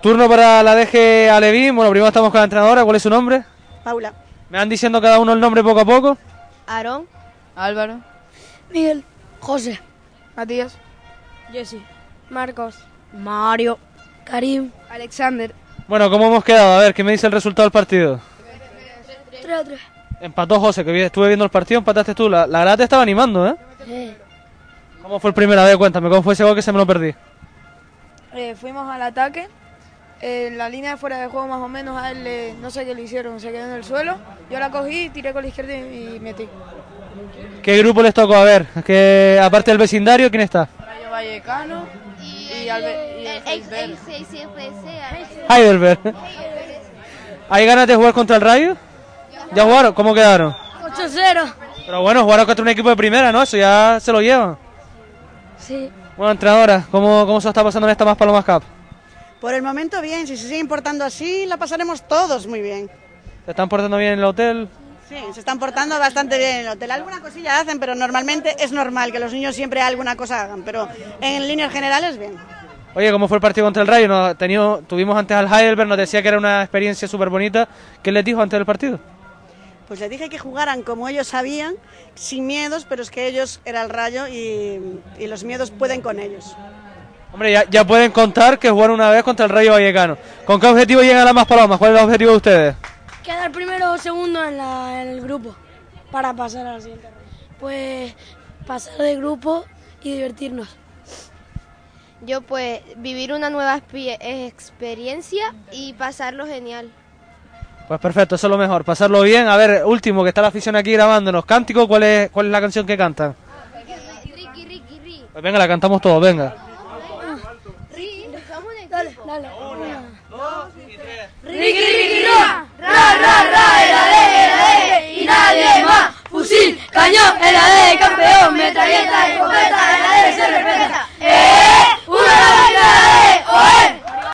Turno para la DG Alevín. Bueno, primero estamos con la entrenadora. ¿Cuál es su nombre? Paula. ¿Me van diciendo cada uno el nombre poco a poco? Aarón. Álvaro. Miguel. José. Matías. Jessy. Marcos. Mario. Karim. Alexander. Bueno, ¿cómo hemos quedado? A ver, ¿qué me dice el resultado del partido? 3-3. Empató José, que estuve viendo el partido, empataste tú. La grada te estaba animando, ¿eh? Sí. ¿Cómo fue el primera vez? Cuéntame, ¿cómo fue ese gol que se me lo perdí? Fuimos al ataque. La línea de fuera de juego más o menos a él, no sé qué le hicieron, se quedó en el suelo. Yo la cogí, tiré con la izquierda y metí. ¿Qué grupo les tocó? A ver, que aparte del vecindario, ¿quién está? Rayo Vallecano y Heidelberg. ¿Hay ganas de jugar contra el Rayo? ¿Ya jugaron? ¿Cómo quedaron? 8-0. Pero bueno, jugaron contra un equipo de primera, ¿no? Eso ya se lo llevan. Sí. Bueno, entrenadora, ¿cómo se está pasando en esta Más Palomas Cup? Por el momento bien, si se sigue portando así, la pasaremos todos muy bien. ¿Se están portando bien en el hotel? Sí, se están portando bastante bien en el hotel. Alguna cosilla hacen, pero normalmente es normal que los niños siempre alguna cosa hagan, pero en líneas generales bien. Oye, ¿cómo fue el partido contra el Rayo? Tuvimos antes al Heidelberg, nos decía que era una experiencia súper bonita. ¿Qué les dijo antes del partido? Pues les dije que jugaran como ellos sabían, sin miedos, pero es que ellos era el Rayo y los miedos pueden con ellos. Hombre, ya pueden contar que jugaron una vez contra el Rayo Vallecano. ¿Con qué objetivo llegan a las Más Palomas? ¿Cuál es el objetivo de ustedes? Quedar primero o segundo en el grupo para pasar a la siguiente ronda. Pues pasar de grupo y divertirnos. Yo pues vivir una nueva experiencia y pasarlo genial. Pues perfecto, eso es lo mejor, pasarlo bien. A ver, último, que está la afición aquí grabándonos. Cántico, ¿cuál es la canción que cantan? Ricky. Pues venga, la cantamos todos, venga. Dale. Ricky, ra, el AD, y nadie más. Fusil, cañón, el AD, campeón, metralleta, escopeta, el AD,